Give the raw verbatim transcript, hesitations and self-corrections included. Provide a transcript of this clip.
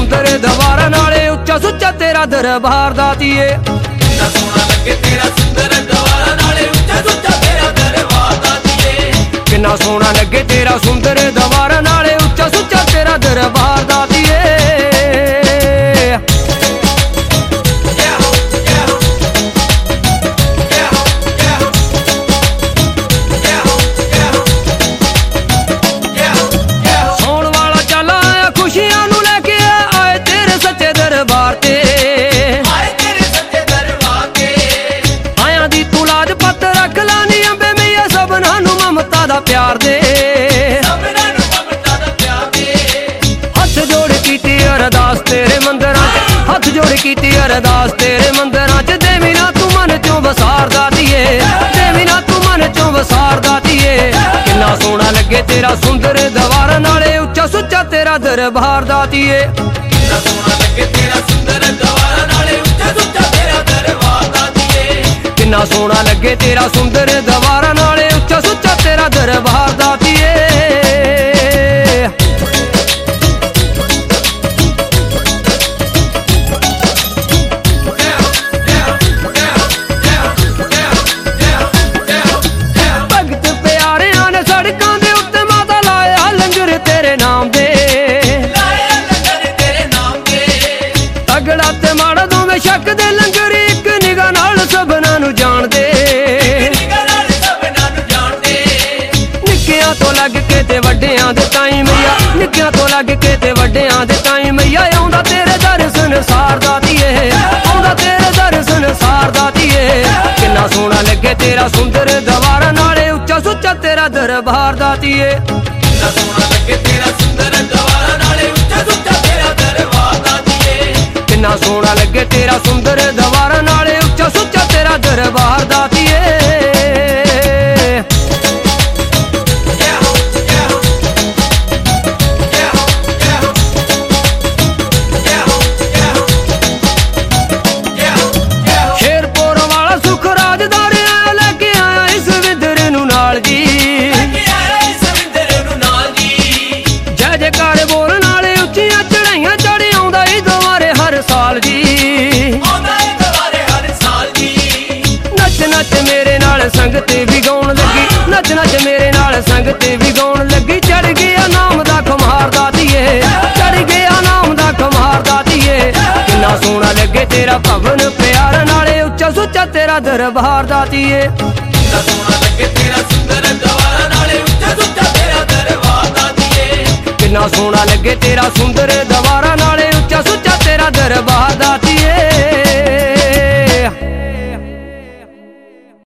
सुंदर दवारा नाले उच्चा सुच्चा तेरा दरबार दातिए। कितना सोहना लगे तेरा सुंदर दवारा नाले उच्चा सुच्चा तेरा दरबार दातिए। कितना सोहना लगे तेरा सुंदर दवारा नाले उच्चा सुच्चा तेरा दरबार दातिए। प्यार दे हथ जोड़ कीती अरदास तेरे मंदिरां च, हथ जोड़ कीती अरदास तेरे मंदिरां च। देवी ना तू मन चों वसार दातिए, देवी ना तू मन चों वसार दातिए। किन्ना सोहना लगे तेरा सुंदर दवारा नाले उच्चा सुच्चा तेरा दरबार दातिए। कितना सोहना लगे तेरा सुंदर दवारा नाले उच्चा सुच्चा तेरा दरबार दातिए। किन्ना सोहना लगे तेरा सुंदर दवारा नाले उच्चा सुच्चा तेरा दरबार दातिए। भगत प्यारियां ने सड़कां दे उत्ते माता लाया लंगर तेरे नाम दे, लाया लंगर तेरे नाम दे। तगड़ा ते माड़ा दोवें शक दे लंगर एक निगाह नाल सबना नू जान दे। तो लग के ते वड्डियां दे ताईं मैया, निक्कियां तो लग के ते वड्डियां दे ताईं मैया। आउंदा तेरे दर्शन सार दातिए, आउंदा तेरे दर्शन सार दातिए। किन्ना सोहना लगे तेरा सुंदर दवारा नाले उच्चा सुच्चा तेरा दरबार दातिए। कितना सोहना लगे तेरा सुंदर दवारा नाले उच्चा सुच्चा तेरा दरबार दातिए। किन्ना सोहना लगे तेरा सुंदर दवारा नाले उच्चा सुच्चा तेरा दरबार दातिए। संगत भी गाउण लगी, नच नच मेरे नाल संगत भी गाउण लगी। चढ़ गया नाम दा खुमार दातिए, चढ़ गया नाम दा खुमार दातिए। किन्ना सोहना लगे तेरा भवन प्यार नाले उच्चा सुच्चा तेरा दरबार दातिए। कितना सोहना लगे तेरा सुंदर दवारा नाले उच्चा सुच्चा तेरा दरबार दातिए। किन्ना सोहना लगे तेरा सुंदर दवारा